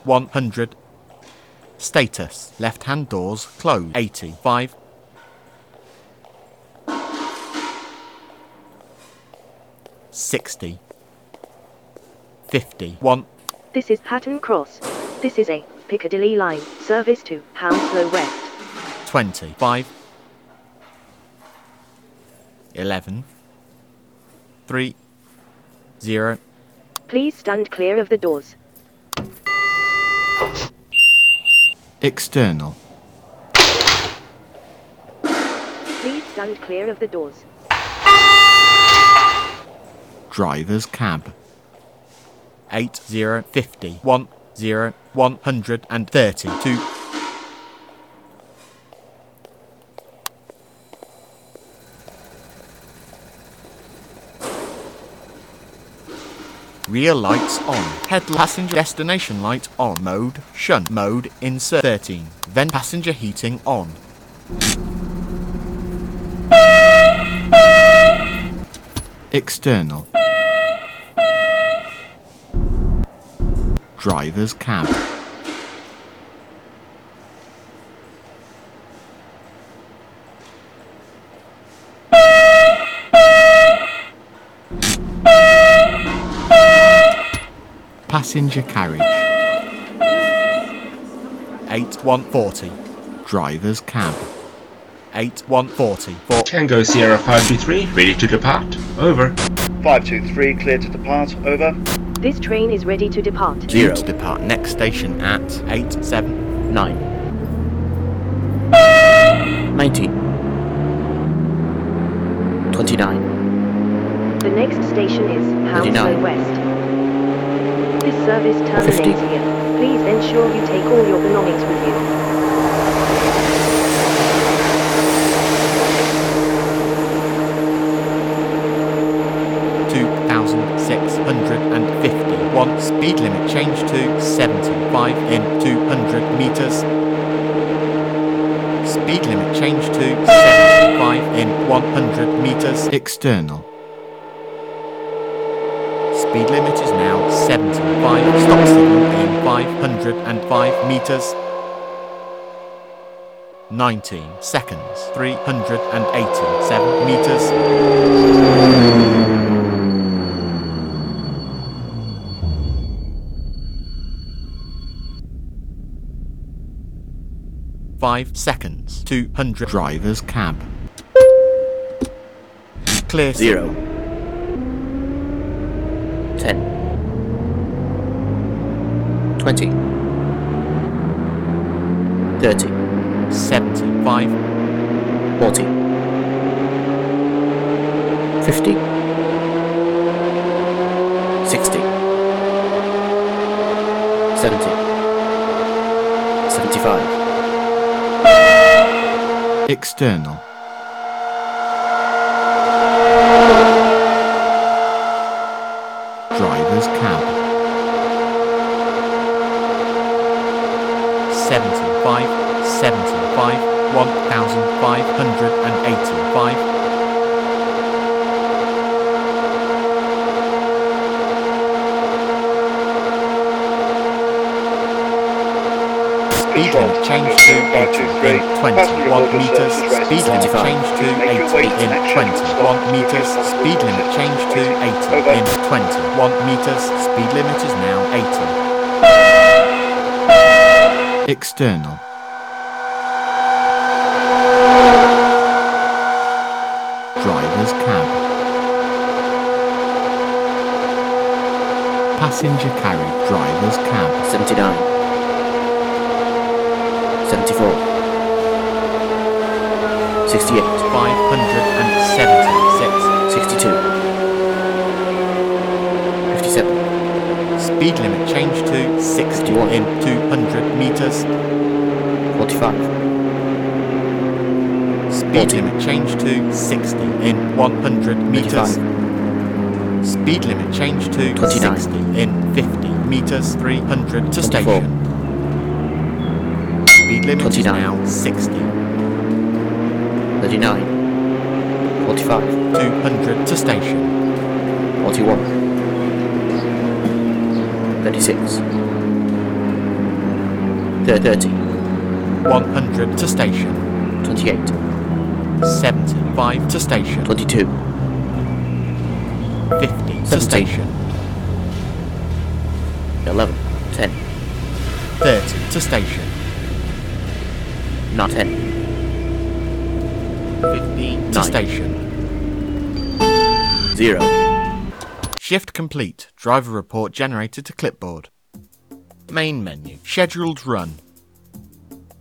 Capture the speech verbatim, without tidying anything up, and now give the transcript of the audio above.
one hundred. Status, left-hand doors closed. eighty-five. sixty. fifty-one. This is Hatton Cross. This is a Piccadilly line service to Hounslow West. twenty-five. eleven. three. zero. Please stand clear of the doors. External. Please stand clear of the doors. Driver's cab. eight zero fifty one zero one hundred and thirty two. Rear lights on. Head passenger destination light on. Mode shunt. Mode insert. thirteen. Then passenger heating on. External. Driver's cab. Passenger carriage. eight one forty. Driver's cab. eight one forty. Tango Sierra five two three, ready to depart. Over. five two three, clear to depart. Over. This train is ready to depart. Due to depart next station at eight seven. nine. nineteen. twenty-nine. The next station is Hounslow thirty-nine. West. This service terminates fifty. here. Please ensure you take all your belongings with you. two thousand six hundred fifty-one. Speed limit change to seventy-five in two hundred meters. Speed limit change to seventy-five in one hundred meters. External. Speed limit is now seventy-five. Stop signal in five hundred five meters. nineteen seconds. three hundred eighty-seven meters. Five seconds. two hundred. Driver's cab. Clear. Zero. Ten. Twenty. Thirty. seventy-five. Forty. Fifty. Sixty. Seventy. Seventy-five. External. Driver's cab. seventy-five, seventy-five, one thousand five hundred eighty-five. Speed limit change to eighty in twenty-one meters. Speed limit change to eighty in twenty-one meters. Speed limit change to eighty in twenty-one meters. Speed limit is now eighty. External. Driver's cab. Passenger carriage. Driver's cab. Seventy-nine. Seventy-four. Sixty-eight. five hundred seventy-six. Sixty-two. Fifty-seven. Speed limit change to sixty fifty-one. in two hundred meters. Forty-five. Speed forty. limit change to sixty in one hundred meters. Thirty-five. Speed limit change to twenty-nine. sixty in fifty meters. three hundred to twenty-four. station. Speed limit is twenty-nine. now sixty. Thirty-nine. Forty-five. two hundred to station. Forty-one. Thirty-six. thirty. one hundred to station. twenty-eight. seventy-five to station. twenty-two. fifty to seventeen. station. eleven. ten. thirty to station. Not ten. fifteen to Nine. station. zero. Shift complete. Driver report generated to clipboard. Main menu. Scheduled run.